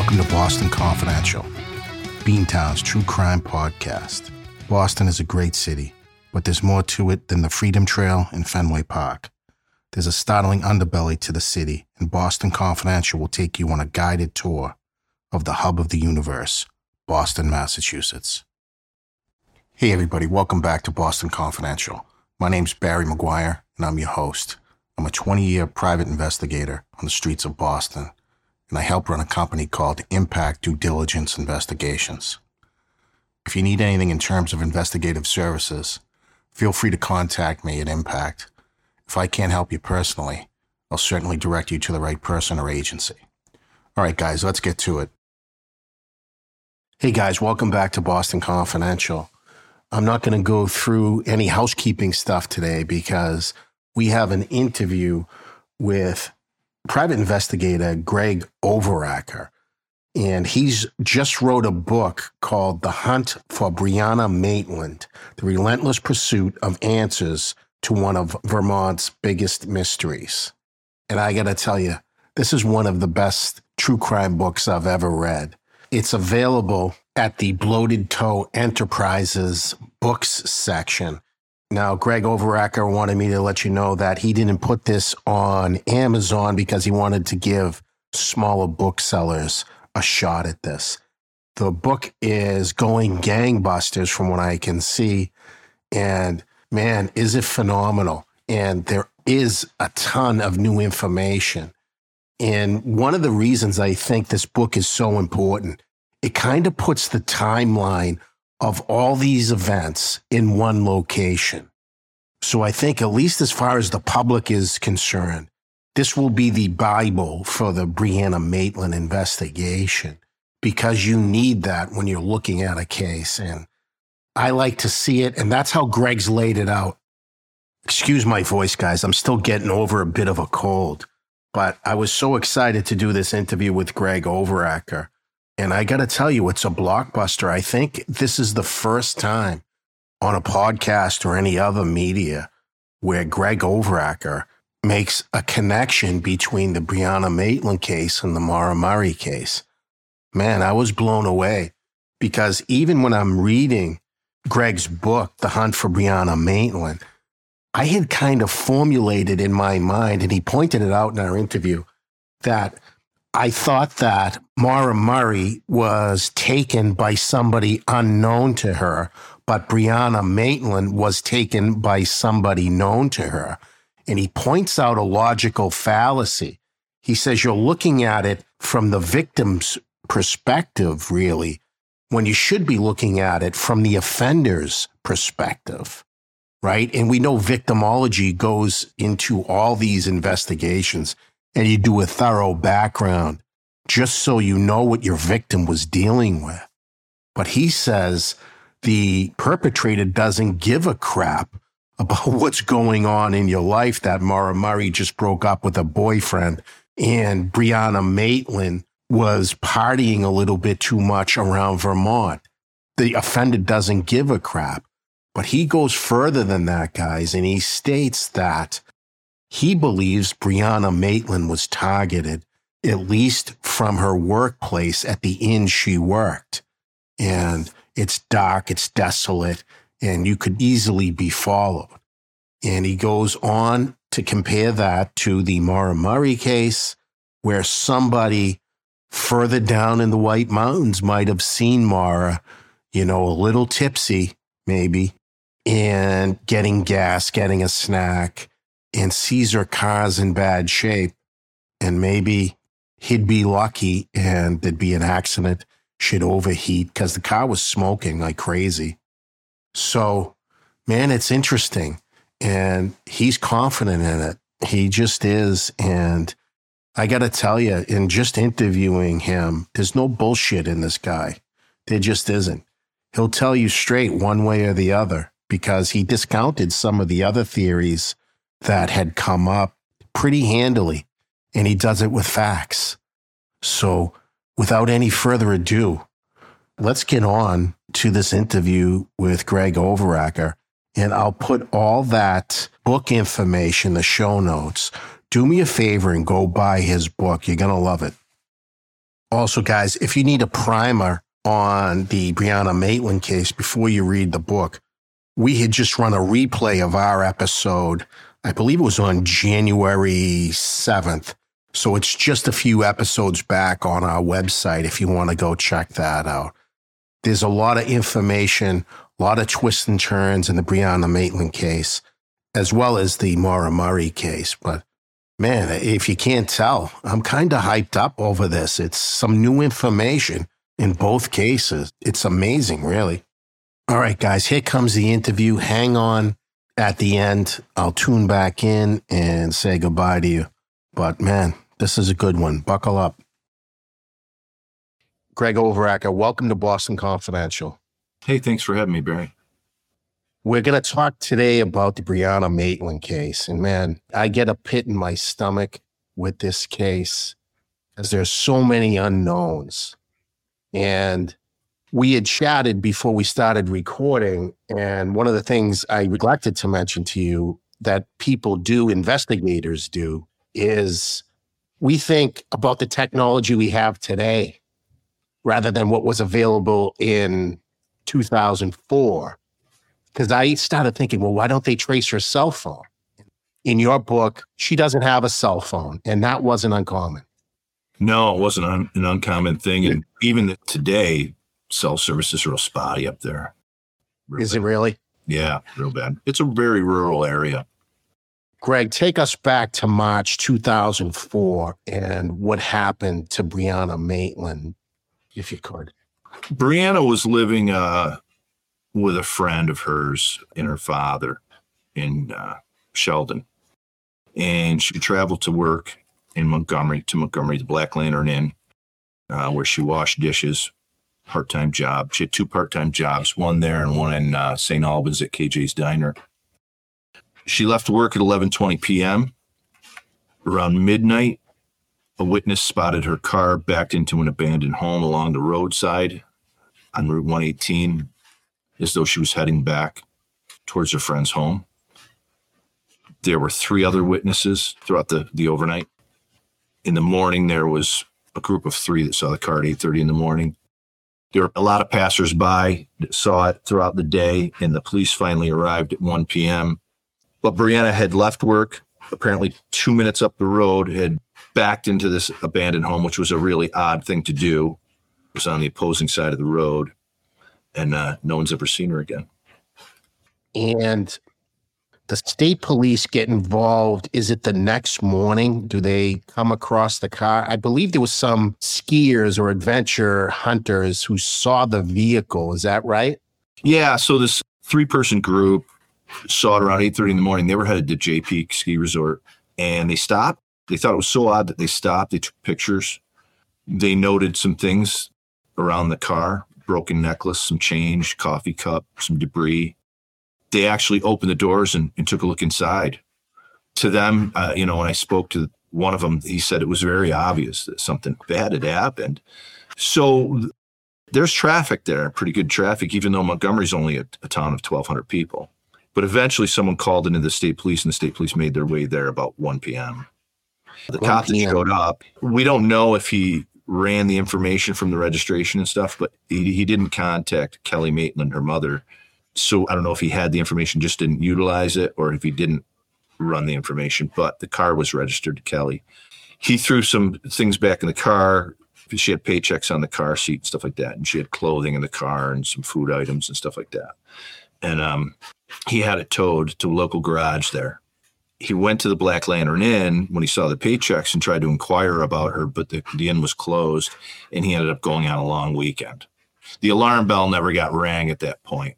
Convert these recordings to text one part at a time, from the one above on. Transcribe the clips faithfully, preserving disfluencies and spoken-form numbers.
Welcome to Boston Confidential, Beantown's true crime podcast. Boston is a great city, but there's more to it than the Freedom Trail and Fenway Park. There's a startling underbelly to the city, and Boston Confidential will take you on a guided tour of the hub of the universe, Boston, Massachusetts. Hey everybody, welcome back to Boston Confidential. My name's Barry McGuire, and I'm your host. I'm a twenty-year private investigator on the streets of Boston, and I help run a company called Impact Due Diligence Investigations. If you need anything in terms of investigative services, feel free to contact me at Impact. If I can't help you personally, I'll certainly direct you to the right person or agency. All right, guys, let's get to it. Hey, guys, welcome back to Boston Confidential. I'm not going to go through any housekeeping stuff today because we have an interview with private investigator Greg Overacker, and he's just wrote a book called The Hunt for Brianna Maitland, The Relentless Pursuit of Answers to One of Vermont's Biggest Mysteries. And I got to tell you, this is one of the best true crime books I've ever read. It's available at the Bloated Toe Enterprises books section. Now, Greg Overacker wanted me to let you know that he didn't put this on Amazon because he wanted to give smaller booksellers a shot at this. The book is going gangbusters from what I can see. And man, is it phenomenal. And there is a ton of new information. And one of the reasons I think this book is so important, it kind of puts the timeline of all these events in one location. So I think, at least as far as the public is concerned, this will be the Bible for the Brianna Maitland investigation, because you need that when you're looking at a case. And I like to see it, and that's how Greg's laid it out. Excuse my voice, guys. I'm still getting over a bit of a cold, but I was so excited to do this interview with Greg Overacker. And I got to tell you, it's a blockbuster. I think this is the first time on a podcast or any other media where Greg Overacker makes a connection between the Brianna Maitland case and the Maura Murray case. Man, I was blown away, because even when I'm reading Greg's book, The Hunt for Brianna Maitland, I had kind of formulated in my mind, and he pointed it out in our interview, that I thought that Maura Murray was taken by somebody unknown to her, but Brianna Maitland was taken by somebody known to her. And he points out a logical fallacy. He says you're looking at it from the victim's perspective, really, when you should be looking at it from the offender's perspective, right? And we know victimology goes into all these investigations, and you do a thorough background just so you know what your victim was dealing with. But he says the perpetrator doesn't give a crap about what's going on in your life, that Maura Murray just broke up with a boyfriend and Brianna Maitland was partying a little bit too much around Vermont. The offender doesn't give a crap. But he goes further than that, guys, and he states that he believes Brianna Maitland was targeted, at least from her workplace at the inn she worked. And it's dark, it's desolate, and you could easily be followed. And he goes on to compare that to the Maura Murray case, where somebody further down in the White Mountains might have seen Maura, you know, a little tipsy, maybe, and getting gas, getting a snack, and sees her car's in bad shape, and maybe he'd be lucky and there'd be an accident, she'd overheat because the car was smoking like crazy. So, man, it's interesting, and he's confident in it. He just is, and I got to tell you, in just interviewing him, there's no bullshit in this guy. There just isn't. He'll tell you straight one way or the other, because he discounted some of the other theories that had come up pretty handily, and he does it with facts. So without any further ado, let's get on to this interview with Greg Overacker, and I'll put all that book information, the show notes. Do me a favor and go buy his book. You're going to love it. Also, guys, if you need a primer on the Brianna Maitland case before you read the book, we had just run a replay of our episode. I believe it was on January seventh. So it's just a few episodes back on our website if you want to go check that out. There's a lot of information, a lot of twists and turns in the Brianna Maitland case, as well as the Maura Murray case. But man, if you can't tell, I'm kind of hyped up over this. It's some new information in both cases. It's amazing, really. All right, guys, here comes the interview. Hang on at the end. I'll tune back in and say goodbye to you. But man, this is a good one. Buckle up. Greg Overacker, welcome to Boston Confidential. Hey, thanks for having me, Barry. We're going to talk today about the Brianna Maitland case. And man, I get a pit in my stomach with this case because there's so many unknowns. And we had chatted before we started recording. And one of the things I neglected to mention to you that people do, investigators do, is we think about the technology we have today rather than what was available in two thousand four. Because I started thinking, well, why don't they trace her cell phone? In your book, she doesn't have a cell phone, and that wasn't uncommon. No, it wasn't un- an uncommon thing. And even today, cell service is real spotty up there. Real Is bad. it really? Yeah, real bad. It's a very rural area. Greg, take us back to March two thousand four and what happened to Brianna Maitland, if you could. Brianna was living uh, with a friend of hers and her father in uh, Sheldon. And she traveled to work in Montgomery, to Montgomery, the Black Lantern Inn, uh, where she washed dishes, part-time job. She had two part-time jobs, one there and one in uh, Saint Albans at K J's Diner. She left work at eleven twenty p.m. Around midnight, a witness spotted her car backed into an abandoned home along the roadside on Route one eighteen, as though she was heading back towards her friend's home. There were three other witnesses throughout the, the overnight. In the morning, there was a group of three that saw the car at eight thirty in the morning. There were a lot of passersby that saw it throughout the day, and the police finally arrived at one p.m. But Brianna had left work, apparently two minutes up the road, had backed into this abandoned home, which was a really odd thing to do. It was on the opposing side of the road, and uh, no one's ever seen her again. And the state police get involved. Is it the next morning? Do they come across the car? I believe there was some skiers or adventure hunters who saw the vehicle. Is that right? Yeah, so this three-person group saw it around eight thirty in the morning. They were headed to Jay Peak Ski Resort, and they stopped. They thought it was so odd that they stopped. They took pictures. They noted some things around the car, broken necklace, some change, coffee cup, some debris. They actually opened the doors and, and took a look inside. To them, uh, you know, when I spoke to one of them, he said it was very obvious that something bad had happened. So there's traffic there, pretty good traffic, even though Montgomery's only a, a town of twelve hundred people. But eventually someone called into the state police, and the state police made their way there about one p.m. The cop that showed up, we don't know if he ran the information from the registration and stuff, but he, he didn't contact Kelly Maitland, her mother. So I don't know if he had the information, just didn't utilize it, or if he didn't run the information, but the car was registered to Kelly. He threw some things back in the car. She had paychecks on the car seat and stuff like that. And she had clothing in the car and some food items and stuff like that. And um, he had it towed to a local garage there. He went to the Black Lantern Inn when he saw the paychecks and tried to inquire about her, but the, the inn was closed, and he ended up going on a long weekend. The alarm bell never got rang at that point.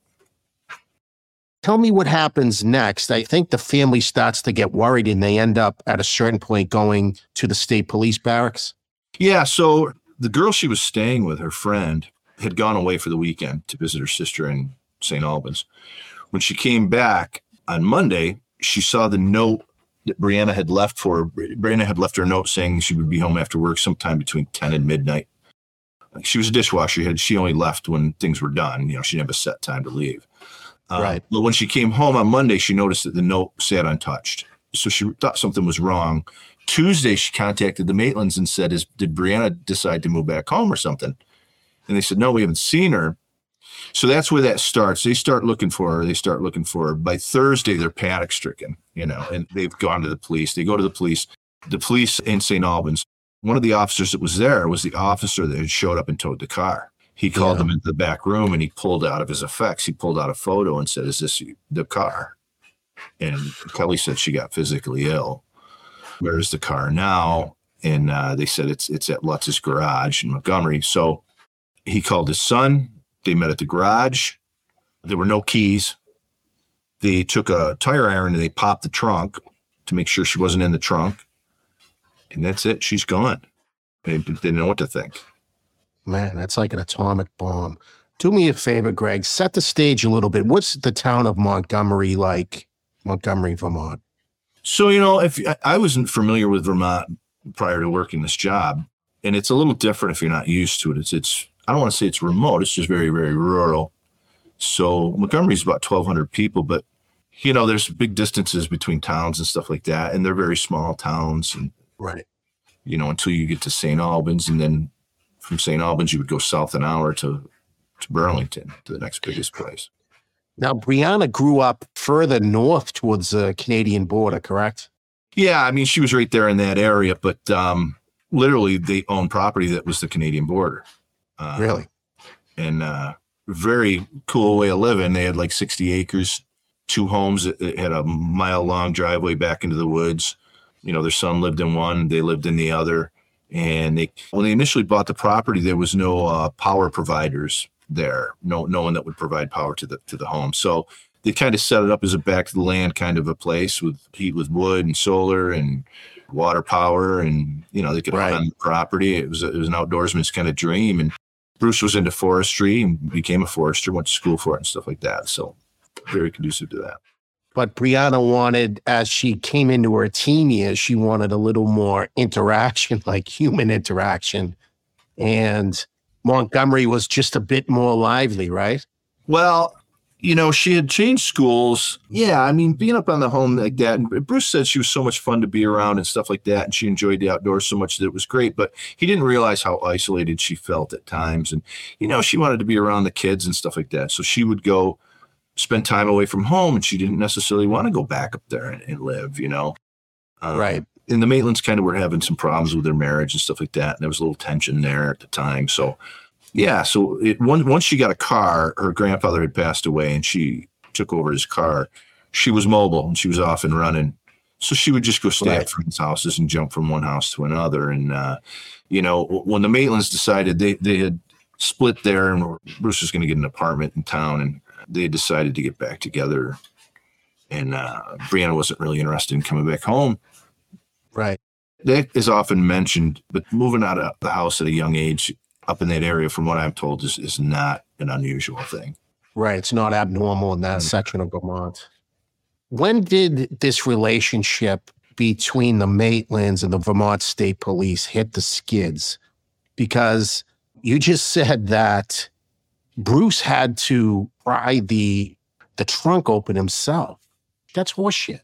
Tell me what happens next. I think the family starts to get worried, and they end up at a certain point going to the state police barracks. Yeah, so the girl she was staying with, her friend, had gone away for the weekend to visit her sister in Saint Albans. When she came back on Monday, she saw the note that Brianna had left for her. Brianna had left her a note saying she would be home after work sometime between ten and midnight. She was a dishwasher. Had She only left when things were done. You know, she didn't have a set time to leave. Uh, right. But when she came home on Monday, she noticed that the note sat untouched. So she thought something was wrong. Tuesday, she contacted the Maitlands and said, "Is did Brianna decide to move back home or something?" And they said, "No, we haven't seen her." So that's where that starts. They start looking for her. They start looking for her. By Thursday, they're panic stricken, you know, and they've gone to the police. They go to the police. The police in Saint Albans, one of the officers that was there was the officer that had showed up and towed the car. He called yeah. them into the back room and he pulled out of his effects. He pulled out a photo and said, "Is this the car?" And Kelly said she got physically ill. "Where's the car now?" And uh, they said it's it's at Lutz's garage in Montgomery. So he called his son. They met at the garage. There were no keys. They took a tire iron and they popped the trunk to make sure she wasn't in the trunk. And that's it. She's gone. They didn't know what to think. Man, that's like an atomic bomb. Do me a favor, Greg. Set the stage a little bit. What's the town of Montgomery like? Montgomery, Vermont. So, you know, if I wasn't familiar with Vermont prior to working this job, and it's a little different if you're not used to it. It's, it's I don't want to say it's remote. It's just very, very rural. So Montgomery is about twelve hundred people, but, you know, there's big distances between towns and stuff like that. And they're very small towns. And, right. You know, until you get to Saint Albans. And then from Saint Albans, you would go south an hour to, to Burlington, to the next biggest place. Now, Brianna grew up further north towards the Canadian border, correct? Yeah, I mean, she was right there in that area, but um, literally they owned property that was the Canadian border. Uh, really? And uh, very cool way of living. They had like sixty acres, two homes. It had a mile-long driveway back into the woods. You know, their son lived in one, they lived in the other. And they, when they initially bought the property, there was no uh, power providers there, no no one that would provide power to the to the home. So they kind of set it up as a back to the land kind of a place with heat with wood and solar and water power, and you know they could right. hunt on the property. It was a, it was an outdoorsman's kind of dream. And Bruce was into forestry and became a forester, went to school for it and stuff like that. So very conducive to that. But Brianna wanted, as she came into her teen years, she wanted a little more interaction, like human interaction, and Montgomery was just a bit more lively, right? Well, you know, she had changed schools. Yeah, I mean, being up on the home like that, and Bruce said she was so much fun to be around and stuff like that, and she enjoyed the outdoors so much that it was great, but he didn't realize how isolated she felt at times. And, you know, she wanted to be around the kids and stuff like that, so she would go spend time away from home, and she didn't necessarily want to go back up there and, and live, you know? Um, right. And the Maitlands kind of were having some problems with their marriage and stuff like that. And there was a little tension there at the time. So, yeah. So it, once, once she got a car, her grandfather had passed away and she took over his car. She was mobile and she was off and running. So she would just go stay right. at friends' houses and jump from one house to another. And, uh, you know, when the Maitlands decided they, they had split there and Bruce was going to get an apartment in town, and they decided to get back together. And uh, Brianna wasn't really interested in coming back home. Right. That is often mentioned, but moving out of the house at a young age up in that area, from what I'm told, is, is not an unusual thing. Right. It's not abnormal in that mm-hmm. section of Vermont. When did this relationship between the Maitlands and the Vermont State Police hit the skids? Because you just said that Bruce had to pry the, the trunk open himself. That's horseshit.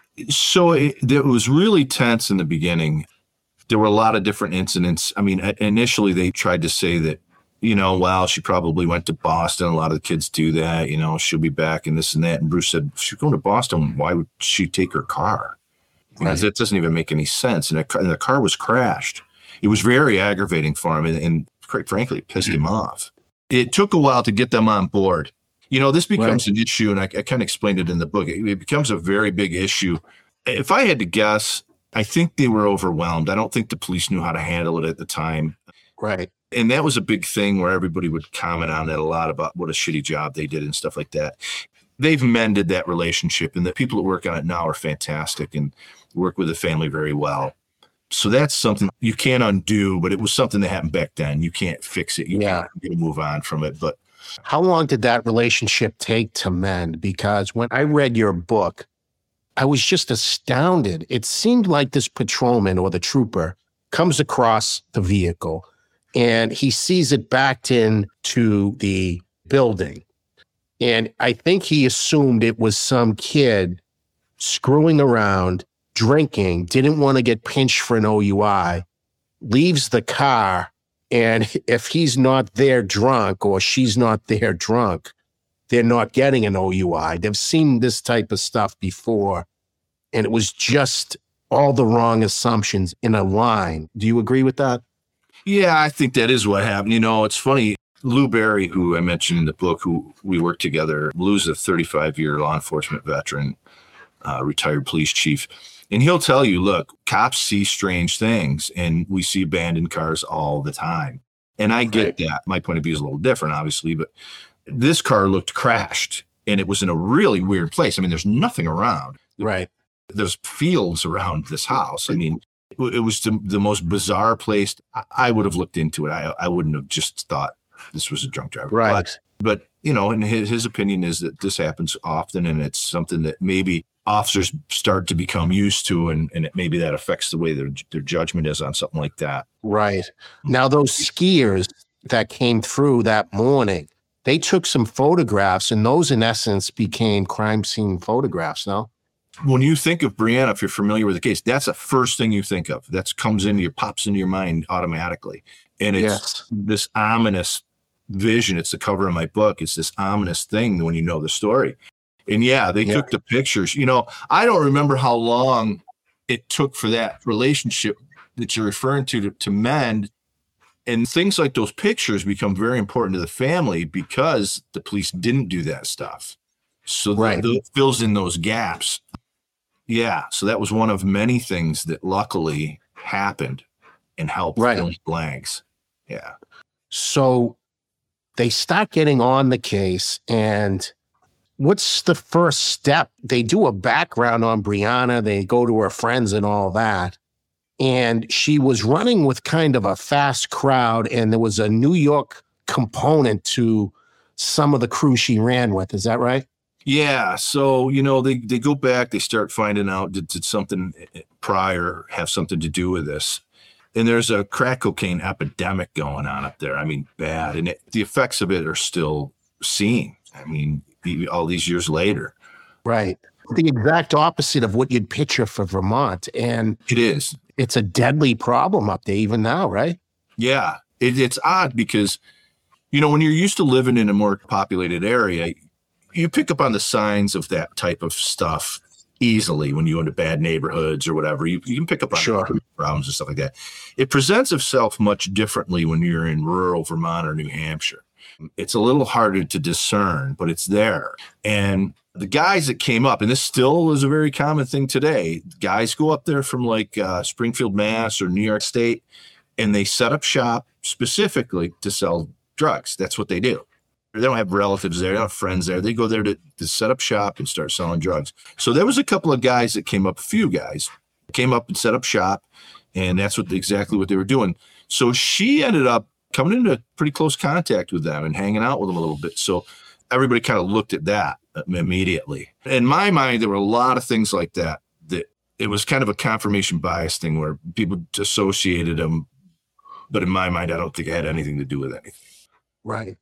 So it, it was really tense in the beginning. There were a lot of different incidents. I mean, initially they tried to say that, you know, well, she probably went to Boston. A lot of the kids do that. You know, she'll be back and this and that. And Bruce said, if she's going to Boston, why would she take her car? Because right. That doesn't even make any sense. And, it, and the car was crashed. It was very aggravating for him. And, and quite frankly, it pissed him off. It took a while to get them on board. You know, this becomes right. an issue, and I, I kind of explained it in the book. It, it becomes a very big issue. If I had to guess, I think they were overwhelmed. I don't think the police knew how to handle it at the time. Right. And that was a big thing where everybody would comment on that a lot about what a shitty job they did and stuff like that. They've mended that relationship, and the people that work on it now are fantastic and work with the family very well. So that's something you can't undo, but it was something that happened back then. You can't fix it. You yeah. can't move on from it. But how long did that relationship take to mend? Because when I read your book, I was just astounded. It seemed like this patrolman or the trooper comes across the vehicle and he sees it backed into the building. And I think he assumed it was some kid screwing around drinking, didn't want to get pinched for an O U I, leaves the car, and if he's not there drunk or she's not there drunk, they're not getting an O U I. They've seen this type of stuff before, and it was just all the wrong assumptions in a line. Do you agree with that? Yeah, I think that is what happened. You know, it's funny. Lou Barry, who I mentioned in the book, who we worked together, Lou's a thirty-five-year law enforcement veteran, uh, retired police chief. And he'll tell you, look, cops see strange things, and we see abandoned cars all the time. And I get right. that. My point of view is a little different, obviously, but this car looked crashed, and it was in a really weird place. I mean, there's nothing around. Right. There's fields around this house. I mean, it was the, the most bizarre place. I, I would have looked into it. I, I wouldn't have just thought this was a drunk driver. Right. But, but you know, and his, his opinion is that this happens often, and it's something that maybe officers start to become used to, and, and it, maybe that affects the way their, their judgment is on something like that. Right. Now, those skiers that came through that morning, they took some photographs, and those, in essence, became crime scene photographs, no? When you think of Brianna, if you're familiar with the case, that's the first thing you think of. That comes into your, pops into your mind automatically. And it's yes. this ominous vision. It's the cover of my book. It's this ominous thing when you know the story. And yeah, they yeah. took the pictures. You know, I don't remember how long it took for that relationship that you're referring to to, to mend. And things like those pictures become very important to the family because the police didn't do that stuff. So right. that fills in those gaps. Yeah. So that was one of many things that luckily happened and helped right. fill blanks. Yeah. So they start getting on the case, and what's the first step? They do a background on Brianna. They go to her friends and all that. And she was running with kind of a fast crowd, and there was a New York component to some of the crew she ran with. Is that right? Yeah. So, you know, they, they go back, they start finding out, did, did something prior have something to do with this? And there's a crack cocaine epidemic going on up there. I mean, bad. And it, the effects of it are still seen. I mean, all these years later. Right. The exact opposite of what you'd picture for Vermont. And it is. It's a deadly problem up there even now, right? Yeah. It, it's odd because, you know, when you're used to living in a more populated area, you pick up on the signs of that type of stuff easily when you go into bad neighborhoods or whatever. You, you can pick up on sure. problems and stuff like that. It presents itself much differently when you're in rural Vermont or New Hampshire. It's a little harder to discern, but it's there. And the guys that came up, and this still is a very common thing today, guys go up there from like uh, Springfield, Mass or New York State, and they set up shop specifically to sell drugs. That's what they do. They don't have relatives there. They don't have friends there. They go there to, to set up shop and start selling drugs. So there was a couple of guys that came up, a few guys came up and set up shop, and that's what exactly what they were doing. So she ended up coming into pretty close contact with them and hanging out with them a little bit. So everybody kind of looked at that immediately. In my mind, there were a lot of things like that, that it was kind of a confirmation bias thing where people associated them. But in my mind, I don't think it had anything to do with anything. Right.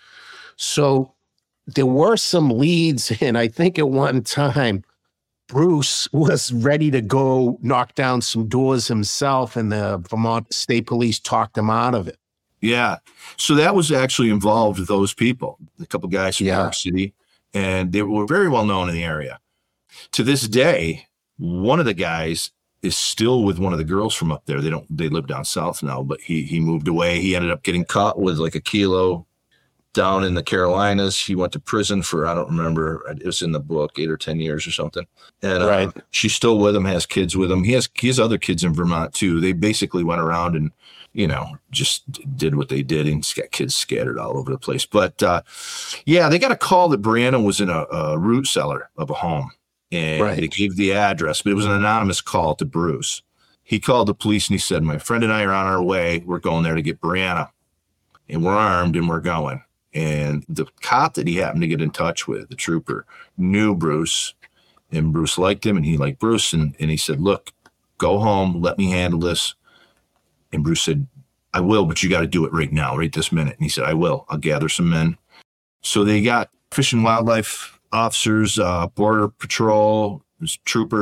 So there were some leads, and I think at one time, Bruce was ready to go knock down some doors himself, and the Vermont State Police talked him out of it. Yeah. So that was actually involved with those people, a couple of guys from yeah. New York City, and they were very well known in the area. To this day, one of the guys is still with one of the girls from up there. They don't, they live down south now, but he, he moved away. He ended up getting caught with like a kilo down in the Carolinas. He went to prison for, I don't remember, it was in the book, eight or ten years or something. And right. uh, she's still with him, has kids with him. He has, he has other kids in Vermont too. They basically went around and, you know, just did what they did, and he's got kids scattered all over the place. But uh, yeah, they got a call that Brianna was in a, a root cellar of a home, and right. they gave the address, but it was an anonymous call to Bruce. He called the police and he said, my friend and I are on our way. We're going there to get Brianna, and we're armed and we're going. And the cop that he happened to get in touch with, the trooper, knew Bruce, and Bruce liked him, and he liked Bruce. And, and he said, look, go home, let me handle this. And Bruce said, I will, but you got to do it right now, right this minute. And he said, I will. I'll gather some men. So they got Fish and Wildlife officers, uh, Border Patrol, troopers,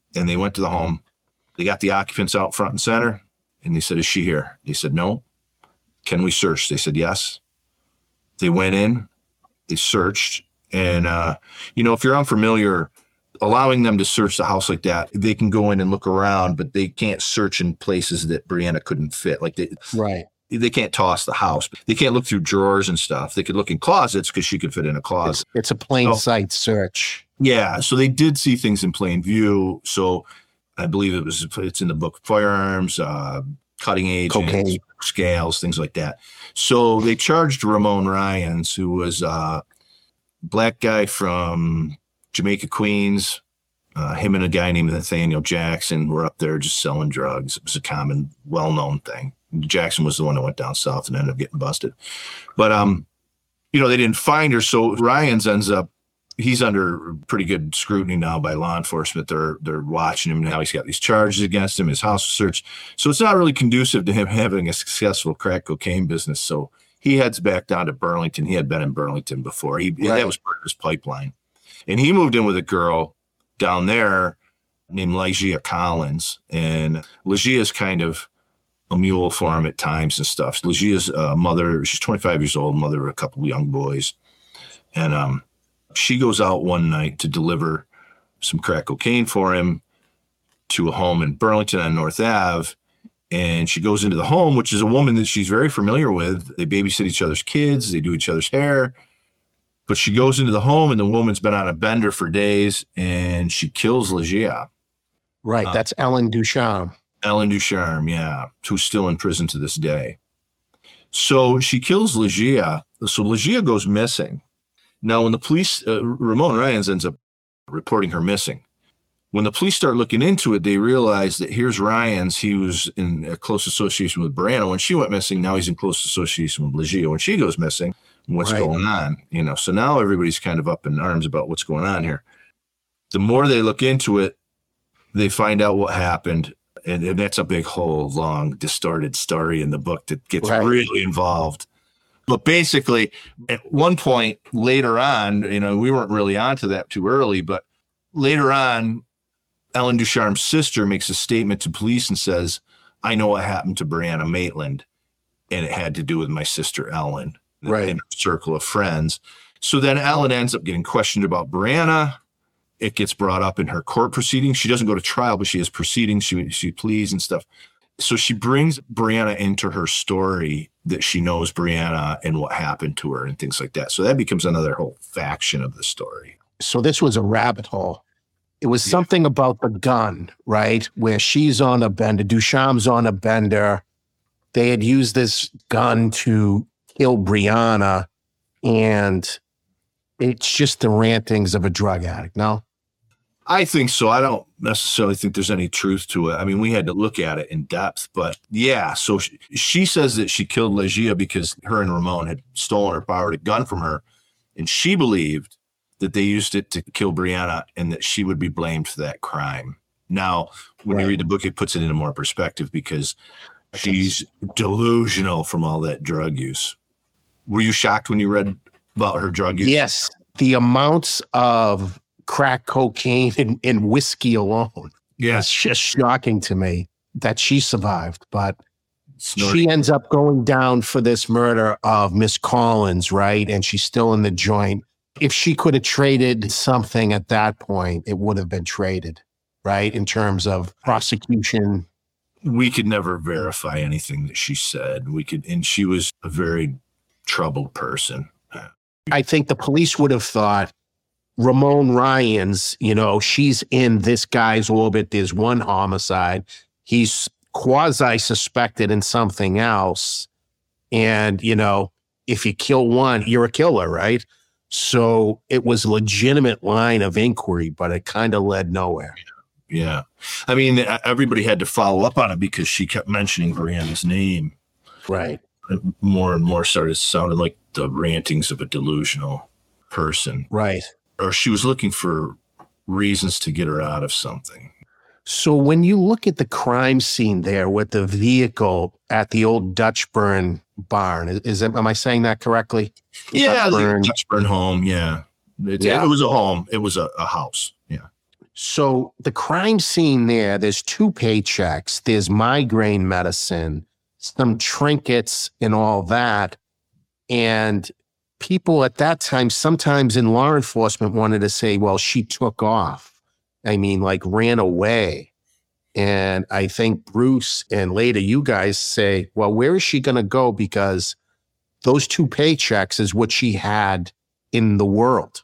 And they went to the home. They got the occupants out front and center. And they said, is she here? They said, no. Can we search? They said, yes. They went in. They searched. And, uh, you know, if you're unfamiliar, allowing them to search the house like that, they can go in and look around, but they can't search in places that Brianna couldn't fit. Like they, right. They can't toss the house. They can't look through drawers and stuff. They could look in closets because she could fit in a closet. It's, it's a plain so, sight search. Yeah. So they did see things in plain view. So I believe it was, it's in the book, firearms, uh, cutting agents, cocaine, scales, things like that. So they charged Ramon Ryans, who was a black guy from Jamaica, Queens. Uh, him and a guy named Nathaniel Jackson were up there just selling drugs. It was a common, well-known thing. Jackson was the one that went down south and ended up getting busted. But, um, you know, they didn't find her. So Ryans ends up, he's under pretty good scrutiny now by law enforcement. They're they're watching him now. He's got these charges against him. His house was searched. So it's not really conducive to him having a successful crack cocaine business. So he heads back down to Burlington. He had been in Burlington before. He right. That was part of his pipeline. And he moved in with a girl down there named Lygia Collins. And Lygia is kind of a mule for him at times and stuff. Lygia's uh, mother, she's twenty-five years old, mother of a couple of young boys. And um, she goes out one night to deliver some crack cocaine for him to a home in Burlington on North Ave. And she goes into the home, which is a woman that she's very familiar with. They babysit each other's kids. They do each other's hair. But she goes into the home, and the woman's been on a bender for days, and she kills Lygia. Right. Uh, that's Ellen Ducharme. Ellen Ducharme, yeah, who's still in prison to this day. So she kills Lygia. So Lygia goes missing. Now, when the police, uh, Ramon Ryans ends up reporting her missing. When the police start looking into it, they realize that here's Ryans. He was in a close association with Brianna when she went missing. Now he's in close association with Lygia when she goes missing. What's right. going on? You know, so now everybody's kind of up in arms about what's going on here. The more they look into it, they find out what happened. And, and that's a big, whole, long, distorted story in the book that gets right. really involved. But basically, at one point later on, you know, we weren't really onto that too early, but later on, Ellen Ducharme's sister makes a statement to police and says, I know what happened to Brianna Maitland, and it had to do with my sister Ellen, right. in her circle of friends. So then Ellen ends up getting questioned about Brianna. It gets brought up in her court proceedings. She doesn't go to trial, but she has proceedings. She, she pleads and stuff. So she brings Brianna into her story that she knows Brianna and what happened to her and things like that. So that becomes another whole faction of the story. So this was a rabbit hole. It was something yeah. about the gun, right? Where she's on a bender, Ducharme's on a bender. They had used this gun to kill Brianna, and it's just the rantings of a drug addict, no? I think so. I don't necessarily think there's any truth to it. I mean, we had to look at it in depth, but yeah. So she, she says that she killed Lygia because her and Ramon had stolen or borrowed a gun from her, and she believed that they used it to kill Brianna and that she would be blamed for that crime. Now, when right. you read the book, it puts it into more perspective because she's delusional from all that drug use. Were you shocked when you read about her drug use? Yes. The amounts of crack cocaine and, and whiskey alone. Yeah. It's just shocking to me that she survived, but Snorting. She ends up going down for this murder of Miss Collins, right? And she's still in the joint. If she could have traded something at that point, it would have been traded, right? In terms of prosecution. We could never verify anything that she said. We could, and she was a very troubled person. I think the police would have thought, Ramon Ryans, you know, she's in this guy's orbit. There's one homicide. He's quasi-suspected in something else. And, you know, if you kill one, you're a killer, right? So it was a legitimate line of inquiry, but it kind of led nowhere. Yeah. I mean, everybody had to follow up on it because she kept mentioning Brianna's name. Right. More and more started sounding like the rantings of a delusional person. Right. Or she was looking for reasons to get her out of something. So when you look at the crime scene there with the vehicle at the old Dutchburn barn, is, is it, am I saying that correctly? Yeah, Dutchburn, the Dutchburn home. Yeah. It, yeah. It was a home. It was a, a house. Yeah. So the crime scene there, there's two paychecks, there's migraine medicine, some trinkets and all that. And people at that time, sometimes in law enforcement wanted to say, well, she took off. I mean, like ran away. And I think Bruce and later you guys say, well, where is she going to go? Because those two paychecks is what she had in the world.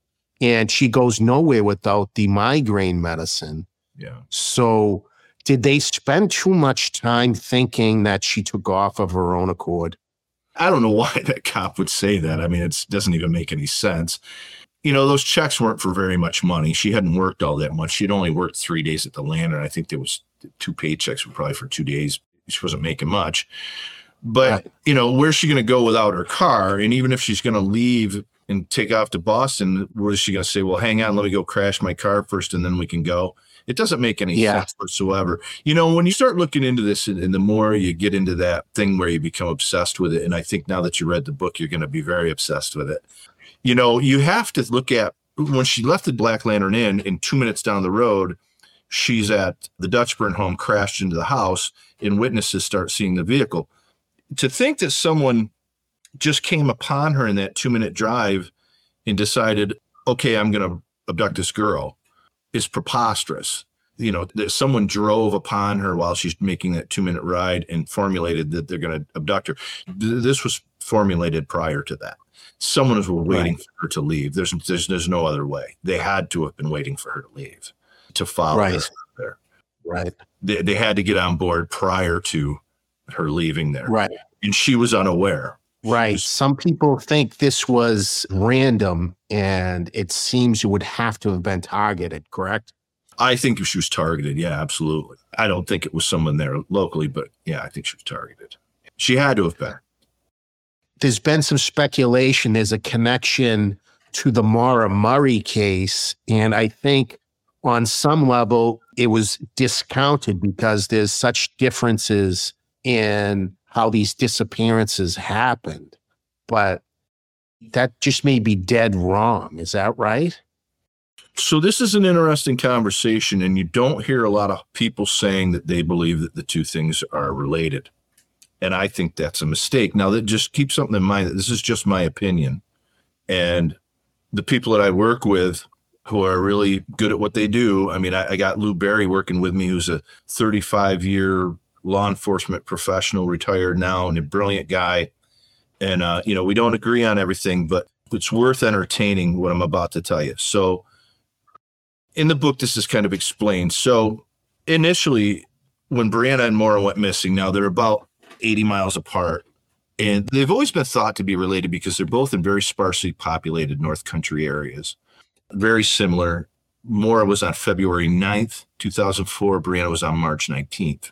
And she goes nowhere without the migraine medicine. Yeah. So did they spend too much time thinking that she took off of her own accord? I don't know why that cop would say that. I mean, it doesn't even make any sense. You know, those checks weren't for very much money. She hadn't worked all that much. She'd only worked three days at the Lantern. I think there was two paychecks were probably for two days. She wasn't making much. But, right. you know, where's she going to go without her car? And even if she's going to leave and take off to Boston, where is she going to say, well, hang on, let me go crash my car first and then we can go? It doesn't make any yeah. sense whatsoever. You know, when you start looking into this and, and the more you get into that thing where you become obsessed with it, and I think now that you read the book, you're going to be very obsessed with it. You know, you have to look at when she left the Black Lantern Inn and two minutes down the road, she's at the Dutchburn home, crashed into the house, and witnesses start seeing the vehicle. To think that someone just came upon her in that two minute drive and decided, okay, I'm going to abduct this girl is preposterous. You know, that someone drove upon her while she's making that two minute ride and formulated that they're going to abduct her. This was formulated prior to that. Someone was waiting right. for her to leave. There's, there's, there's no other way. They had to have been waiting for her to leave to follow right. her there. Right. They, they had to get on board prior to her leaving there. Right. And she was unaware. Right. Was, Some people think this was random and it seems it would have to have been targeted, correct? I think she was targeted. Yeah, absolutely. I don't think it was someone there locally, but yeah, I think she was targeted. She had to have been. There's been some speculation. There's a connection to the Maura Murray case. And I think on some level it was discounted because there's such differences in how these disappearances happened. But that just may be dead wrong. Is that right? So this is an interesting conversation, and you don't hear a lot of people saying that they believe that the two things are related. And I think that's a mistake. Now, that just keep something in mind that this is just my opinion. And the people that I work with who are really good at what they do, I mean, I, I got Lou Berry working with me, who's a thirty-five year law enforcement professional, retired now, and a brilliant guy. And, uh, you know, we don't agree on everything, but it's worth entertaining what I'm about to tell you. So in the book, this is kind of explained. So initially, when Brianna and Maura went missing, now they're about eighty miles apart, and they've always been thought to be related because they're both in very sparsely populated North Country areas. Very similar. Maura was on February ninth, two thousand four. Brianna was on March nineteenth.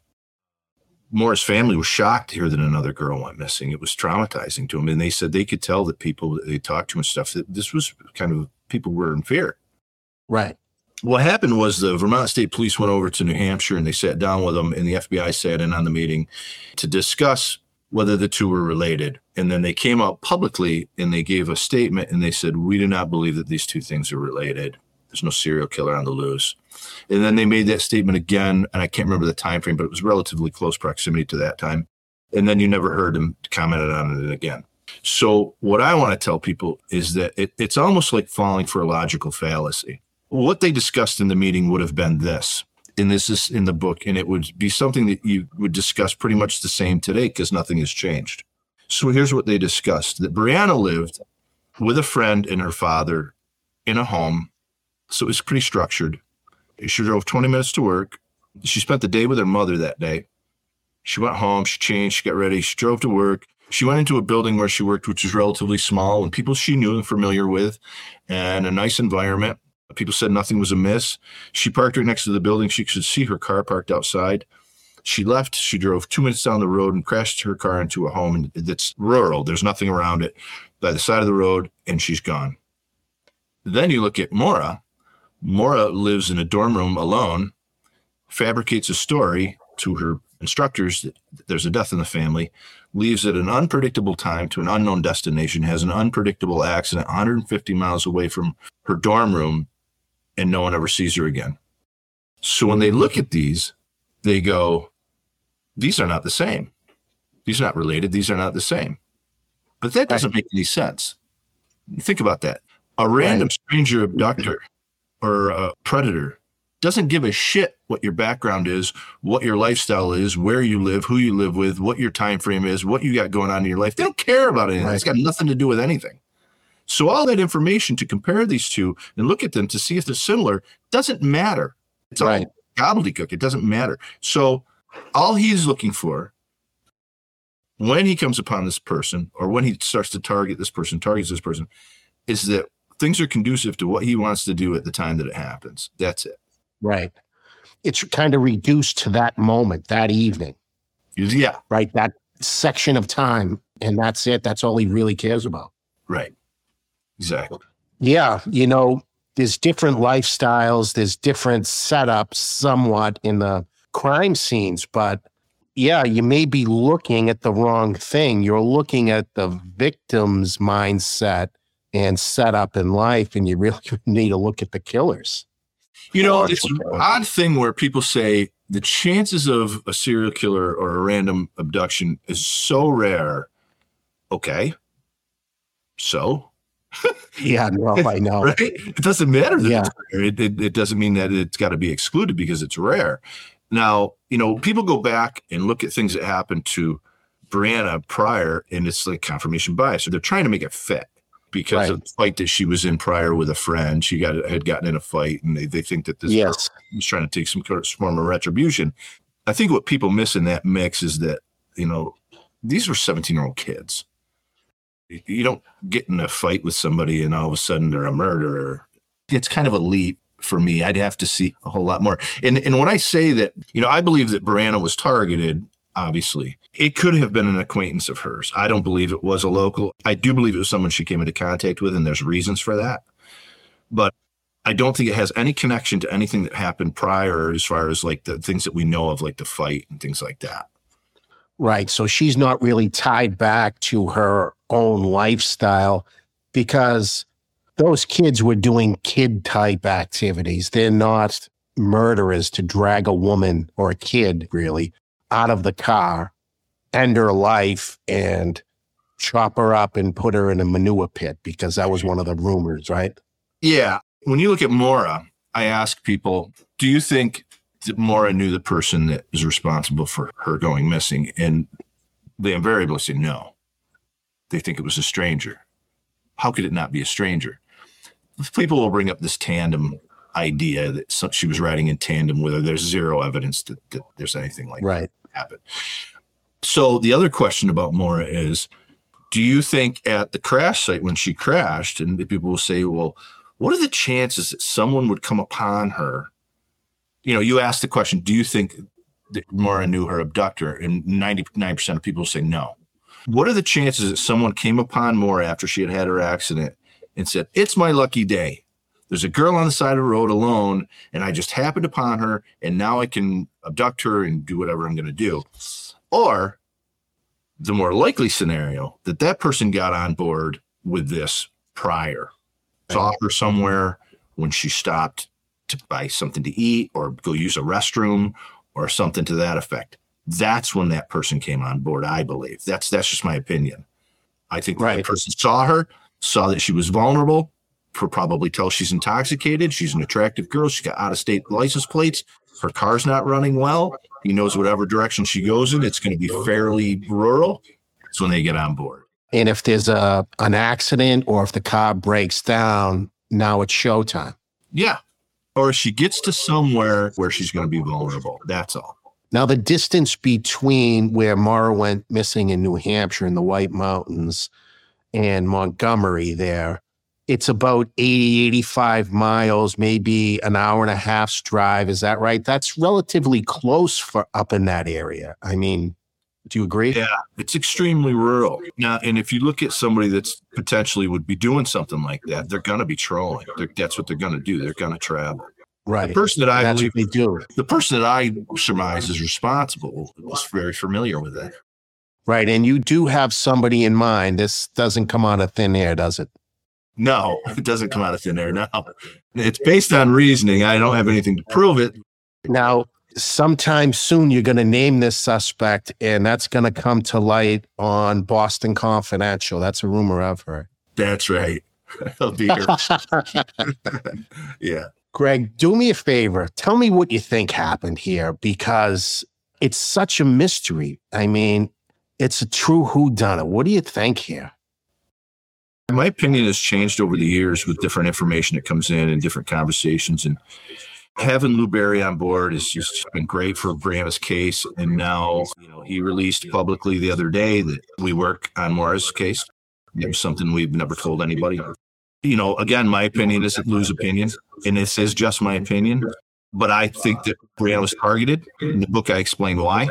Maura's family was shocked to hear that another girl went missing. It was traumatizing to them. And they said they could tell that people that they talked to and stuff, that this was kind of, people were in fear. Right. What happened was the Vermont State Police went over to New Hampshire and they sat down with them, and the F B I sat in on the meeting to discuss whether the two were related. And then they came out publicly and they gave a statement and they said, we do not believe that these two things are related. There's no serial killer on the loose. And then they made that statement again, and I can't remember the time frame, but it was relatively close proximity to that time. And then you never heard them comment on it again. So what I want to tell people is that it, it's almost like falling for a logical fallacy. What they discussed in the meeting would have been this, and this is in the book, and it would be something that you would discuss pretty much the same today because nothing has changed. So here's what they discussed, that Brianna lived with a friend and her father in a home. So it was pretty structured. She drove twenty minutes to work. She spent the day with her mother that day. She went home, she changed, she got ready, she drove to work. She went into a building where she worked, which was relatively small, and people she knew and familiar with, and a nice environment. People said nothing was amiss. She parked right next to the building. She could see her car parked outside. She left. She drove two minutes down the road and crashed her car into a home that's rural. There's nothing around it, by the side of the road, and she's gone. Then you look at Maura. Maura lives in a dorm room alone, fabricates a story to her instructors that there's a death in the family, leaves at an unpredictable time to an unknown destination, has an unpredictable accident one hundred fifty miles away from her dorm room, and no one ever sees her again. So when they look at these, they go, these are not the same. These are not related. These are not the same. But that doesn't make any sense. Think about that. A random stranger abductor or a predator doesn't give a shit what your background is, what your lifestyle is, where you live, who you live with, what your time frame is, what you got going on in your life. They don't care about anything. Right. It's got nothing to do with anything. So all that information to compare these two and look at them to see if they're similar doesn't matter. It's all right. Gobbledygook. It doesn't matter. So all he's looking for when he comes upon this person, or when he starts to target this person, targets this person, is that things are conducive to what he wants to do at the time that it happens. That's it. Right. It's kind of reduced to that moment, that evening. Yeah. Right. That section of time. And that's it. That's all he really cares about. Right. Exactly. Yeah. You know, there's different lifestyles. There's different setups somewhat in the crime scenes, but yeah, you may be looking at the wrong thing. You're looking at the victim's mindset and setup in life, and you really need to look at the killers. You know, it's an odd thing where people say the chances of a serial killer or a random abduction is so rare. Okay. So? Yeah, no, I know. Right? It doesn't matter that yeah. it's rare. It, it, it doesn't mean that it's got to be excluded because it's rare. Now, you know, people go back and look at things that happened to Brianna prior, and it's like confirmation bias. So they're trying to make it fit because right. of the fight that she was in prior with a friend. She got had gotten in a fight, and they, they think that this yes. was trying to take some form of retribution. I think what people miss in that mix is that, you know, these were seventeen-year-old kids. You don't get in a fight with somebody and all of a sudden they're a murderer. It's kind of a leap. For me, I'd have to see a whole lot more. And and when I say that, you know, I believe that Brianna was targeted, obviously. It could have been an acquaintance of hers. I don't believe it was a local. I do believe it was someone she came into contact with, and there's reasons for that. But I don't think it has any connection to anything that happened prior as far as like the things that we know of, like the fight and things like that. Right. So she's not really tied back to her own lifestyle because those kids were doing kid-type activities. They're not murderers to drag a woman or a kid, really, out of the car, end her life, and chop her up and put her in a manure pit, because that was one of the rumors, right? Yeah. When you look at Maura, I ask people, do you think that Maura knew the person that is responsible for her going missing? And they invariably say no. They think it was a stranger. How could it not be a stranger? People will bring up this tandem idea that some, she was riding in tandem with her. There's zero evidence that, that there's anything like right. that happen. So the other question about Maura is, do you think at the crash site when she crashed, and people will say, well, what are the chances that someone would come upon her? You know, you ask the question, do you think that Maura knew her abductor? And ninety-nine percent of people say no. What are the chances that someone came upon Maura after she had had her accident and said, it's my lucky day. There's a girl on the side of the road alone, and I just happened upon her, and now I can abduct her and do whatever I'm going to do. Or the more likely scenario, that that person got on board with this prior, saw her somewhere when she stopped to buy something to eat or go use a restroom or something to that effect. That's when that person came on board, I believe. That's that's just my opinion. I think right. that person saw her, saw that she was vulnerable, for probably tell she's intoxicated. She's an attractive girl. She's got out-of-state license plates. Her car's not running well. He knows whatever direction she goes in, it's going to be fairly rural. That's when they get on board. And if there's a an accident or if the car breaks down, now it's showtime. Yeah. Or if she gets to somewhere where she's going to be vulnerable. That's all. Now, the distance between where Maura went missing in New Hampshire in the White Mountains and Montgomery there, it's about eighty, eighty-five miles, maybe an hour and a half's drive. Is that right? That's relatively close for up in that area. I mean, do you agree? Yeah, it's extremely rural. Now, and if you look at somebody that's potentially would be doing something like that, they're going to be trolling. They're, that's what they're going to do. They're going to travel. Right. The person that I that's believe, what they do. The person that I surmise is responsible is very familiar with that. Right. And you do have somebody in mind. This doesn't come out of thin air, does it? No, it doesn't come out of thin air. No, it's based on reasoning. I don't have anything to prove it. Now, sometime soon, you're going to name this suspect, and that's going to come to light on Boston Confidential. That's a rumor I've heard. That's right. I'll be here. Yeah. Greg, do me a favor. Tell me what you think happened here, because it's such a mystery. I mean, it's a true whodunit. What do you think here? My opinion has changed over the years with different information that comes in and different conversations. And having Lou Barry on board has just been great for Brianna's case. And now, you know, he released publicly the other day that we work on Maura's case. It was something we've never told anybody. You know, again, my opinion isn't Lou's opinion, and this is just my opinion. But I think that Brianna was targeted. In the book, I explain why.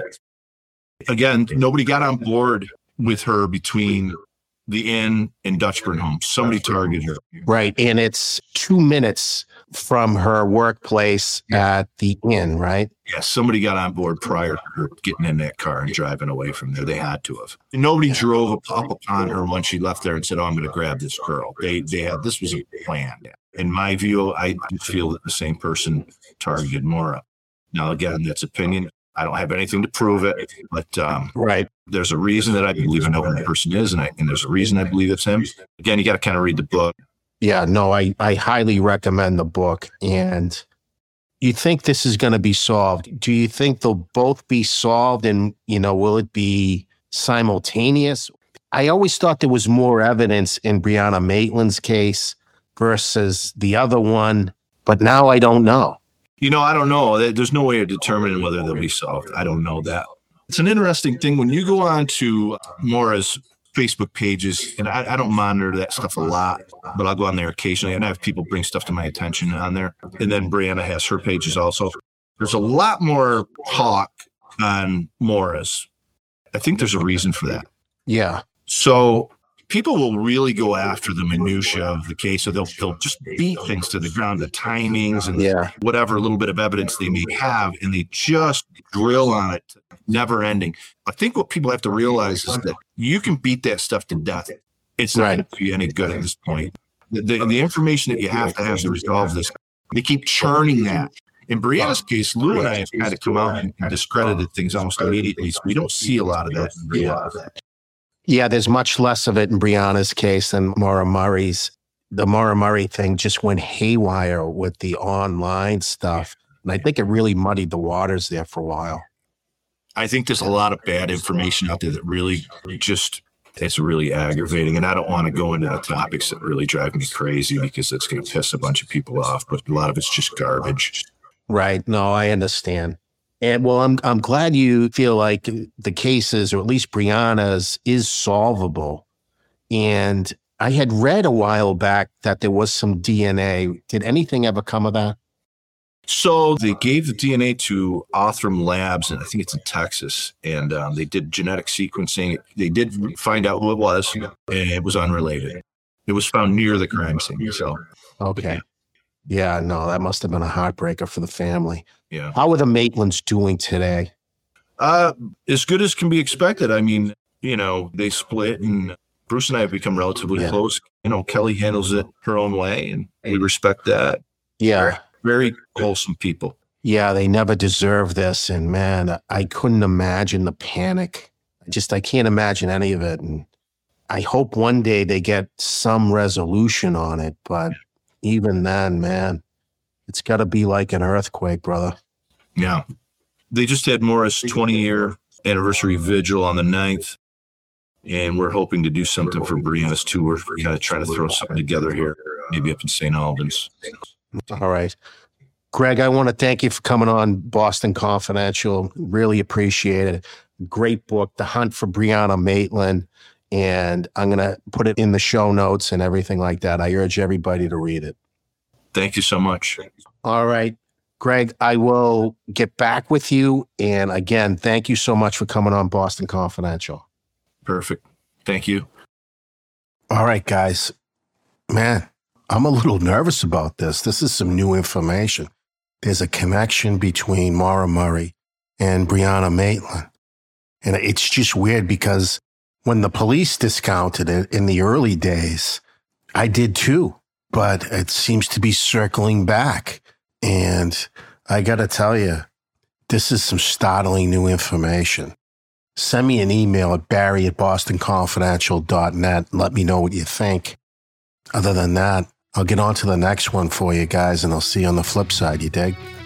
Again, nobody got on board with her between the inn and Dutchburn home. Somebody targeted her. Right. And it's two minutes from her workplace at the inn, right? Yeah, somebody got on board prior to her getting in that car and driving away from there. They had to have. Nobody drove up upon her once she left there and said, oh, I'm going to grab this girl. They they had, this was a plan. In my view, I feel that the same person targeted Maura. Now, again, that's opinion. I don't have anything to prove it, but um, right. There's a reason that I believe I know who the person is, and, I, and there's a reason I believe it's him. Again, you got to kind of read the book. Yeah, no, I, I highly recommend the book. And you think this is going to be solved? Do you think they'll both be solved, and, you know, will it be simultaneous? I always thought there was more evidence in Brianna Maitland's case versus the other one, but now I don't know. You know, I don't know. There's no way of determining whether they'll be solved. I don't know that. It's an interesting thing. When you go on to Maura's Facebook pages, and I, I don't monitor that stuff a lot, but I'll go on there occasionally, and I have people bring stuff to my attention on there. And then Brianna has her pages also. There's a lot more talk on Maura's. I think there's a reason for that. Yeah. So people will really go after the minutia of the case, so they'll, they'll just beat things to the ground, the timings and yeah. whatever little bit of evidence they may have, and they just drill on it, never ending. I think what people have to realize is that you can beat that stuff to death. It's not right. going to be any good at this point. The, the, the information that you have to have to resolve this, they keep churning that. In Brianna's case, Lou and I have kind of come out and discredited things almost immediately, so we don't see a lot of that in Brianna. Yeah, there's much less of it in Brianna's case than Maura Murray's. The Maura Murray thing just went haywire with the online stuff. And I think it really muddied the waters there for a while. I think there's a lot of bad information out there that really just, it's really aggravating. And I don't want to go into the topics that really drive me crazy because it's going to piss a bunch of people off. But a lot of it's just garbage. Right. No, I understand. And well, I'm I'm glad you feel like the cases, or at least Brianna's, is solvable. And I had read a while back that there was some D N A. Did anything ever come of that? So they gave the D N A to Othram Labs, and I think it's in Texas. And um, they did genetic sequencing. They did find out who it was, and it was unrelated. It was found near the crime scene. So okay. Yeah, no, that must have been a heartbreaker for the family. Yeah. How are the Maitlands doing today? Uh, as good as can be expected. I mean, you know, they split, and Bruce and I have become relatively yeah. close. You know, Kelly handles it her own way, and we respect that. Yeah. Very wholesome people. Yeah, they never deserve this. And man, I couldn't imagine the panic. Just, I can't imagine any of it. And I hope one day they get some resolution on it. But even then, man, it's got to be like an earthquake, brother. Yeah. They just had Maura's twenty-year anniversary vigil on the ninth, and we're hoping to do something for Brianna's too. We're kind of trying to throw something together here, maybe up in Saint Albans. All right. Greg, I want to thank you for coming on Boston Confidential. Really appreciate it. Great book, The Hunt for Brianna Maitland. And I'm going to put it in the show notes and everything like that. I urge everybody to read it. Thank you so much. All right. Greg, I will get back with you. And again, thank you so much for coming on Boston Confidential. Perfect. Thank you. All right, guys. Man, I'm a little nervous about this. This is some new information. There's a connection between Maura Murray and Brianna Maitland. And it's just weird because when the police discounted it in the early days, I did too, but it seems to be circling back. And I got to tell you, this is some startling new information. Send me an email at barry at boston confidential dot net and let me know what you think. Other than that, I'll get on to the next one for you guys, and I'll see you on the flip side, you dig?